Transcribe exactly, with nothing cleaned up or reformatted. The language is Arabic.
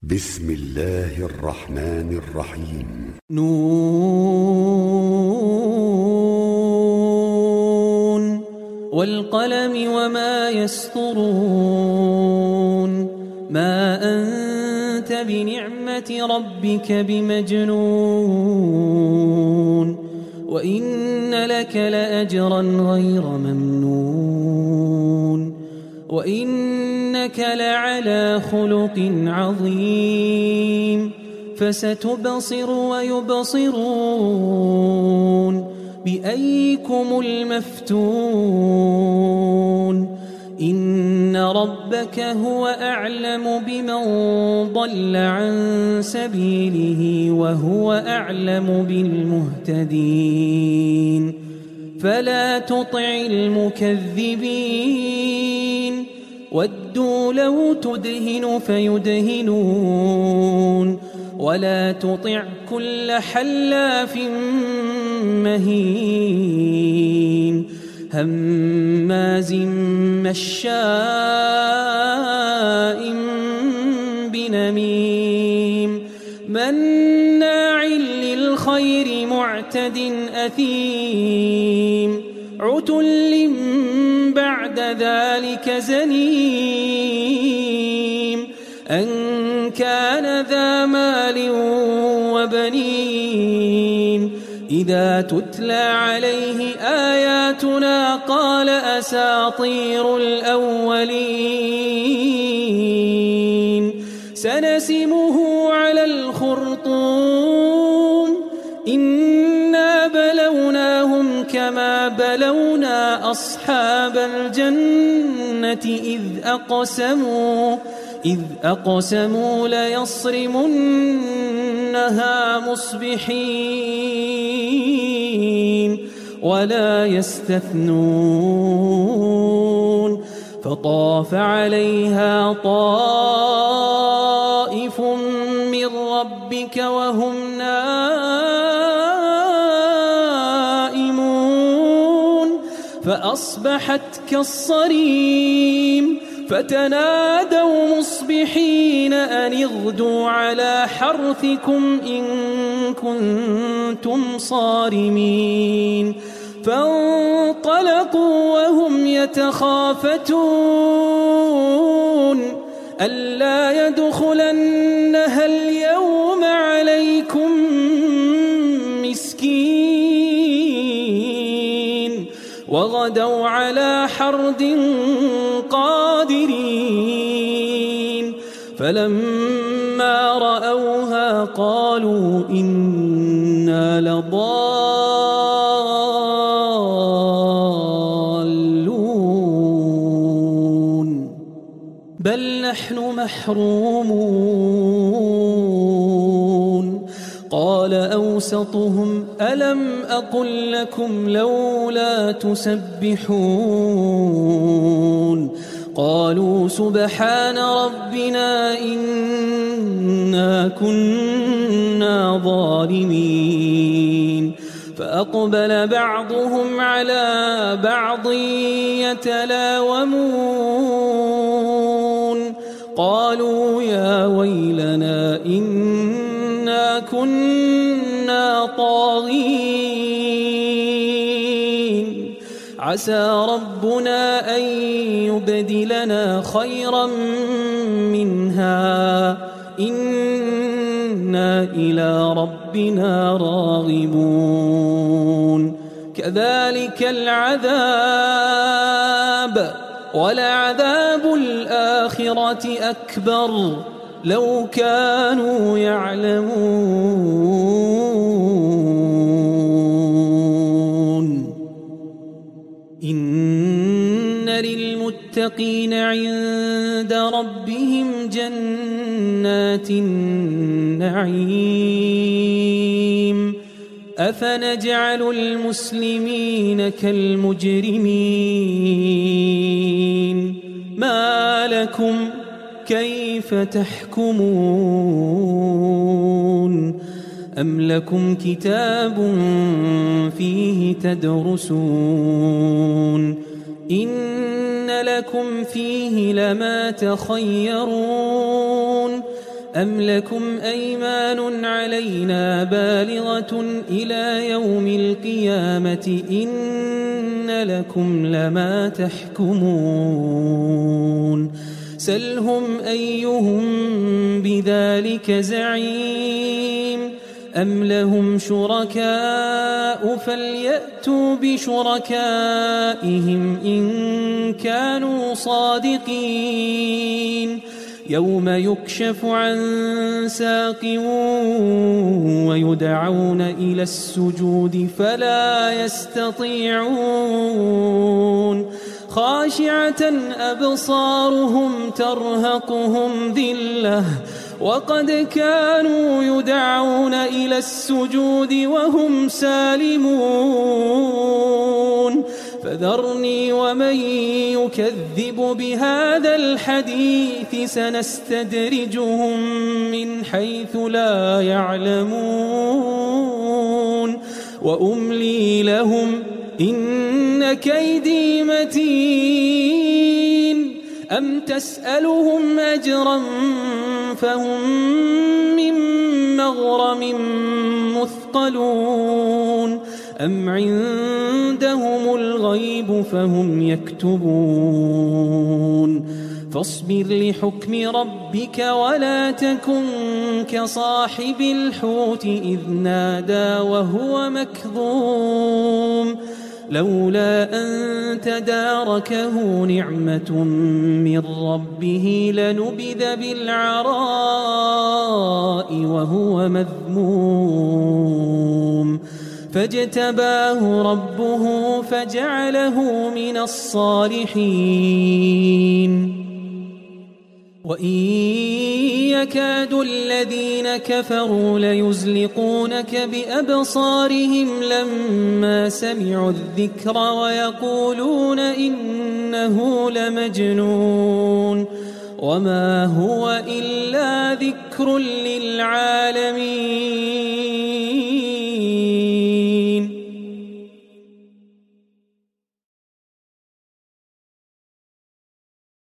بسم الله الرحمن الرحيم. نون والقلم وما يسطرون ما أنت بنعمة ربك بمجنون وإن لك لأجرا غير ممنون وإنك لعلى خلق عظيم فستبصر ويبصرون بأيكم المفتون إن ربك هو أعلم بمن ضل عن سبيله وهو أعلم بالمهتدين فلا تطع المكذبين ودوا لو تدهن فيدهنون ولا تطع كل حلاف مهين هماز مشاء بنميم مناع للخير معتد أثيم عتل بعد ذلك زنيم أن كان ذا مال وبنين إذا تتلى عليه آياتنا قال أساطير الأولين سنسمه على الخرطوم إنا بلوناهم كما بلونا أصحاب الجنة إذ أقسموا إذ أقسموا ليصرمنها مصبحين ولا يستثنون فطاف عليها طائف من ربك وهم نائمون فأصبحت كالصريم فتنادوا مصبحين أن اغدوا على حرثكم إن كنتم صارمين فانطلقوا وهم يتخافتون ألا يدخلنها اليوم عليكم مسكين وغدوا على حرد قادرين فلما رأوها قالوا إنا لضالون بل نحن محرومون قال أوسطهم ألم أقل لكم لولا تسبحون قالوا سبحان ربنا إنا كنا ظالمين فأقبل بعضهم على بعض يتلاومون قالوا يا ويلنا إنا كنا طاغين عسى ربنا أن يبدلنا خيرا منها إنا إلى ربنا راغبون كذلك العذاب ولعذاب الآخرة أكبر لو كانوا يعلمون إن للمتقين عند ربهم جنات النعيم أفنجعل المسلمين كالمجرمين ما لكم كيف تحكمون أم لكم كتاب فيه تدرسون إن لكم فيه لما تخيرون أم لكم أيمان علينا بالغة إلى يوم القيامة إن لكم لما تحكمون سلهم أيهم بذلك زعيم أم لهم شركاء فليأتوا بشركائهم إن كانوا صادقين يوم يكشف عن ساق ويدعون إلى السجود فلا يستطيعون خاشعة أبصارهم ترهقهم ذلة وقد كانوا يدعون إلى السجود وهم سالمون فذرني ومن يكذب بهذا الحديث سنستدرجهم من حيث لا يعلمون وأملي لهم إن كيدي متين أم تسألهم أجرا فهم من مغرم مثقلون أم عندهم الغيب فهم يكتبون فاصبر لحكم ربك ولا تكن كصاحب الحوت إذ نادى وهو مكظوم لولا أن تداركه نعمة من ربه لنبذ بالعراء وهو مذموم فاجتباه ربه فجعله من الصالحين وإن يكاد الذين كفروا ليزلقونك بأبصارهم لما سمعوا الذكر ويقولون إنه لمجنون وما هو إلا ذكر للعالمين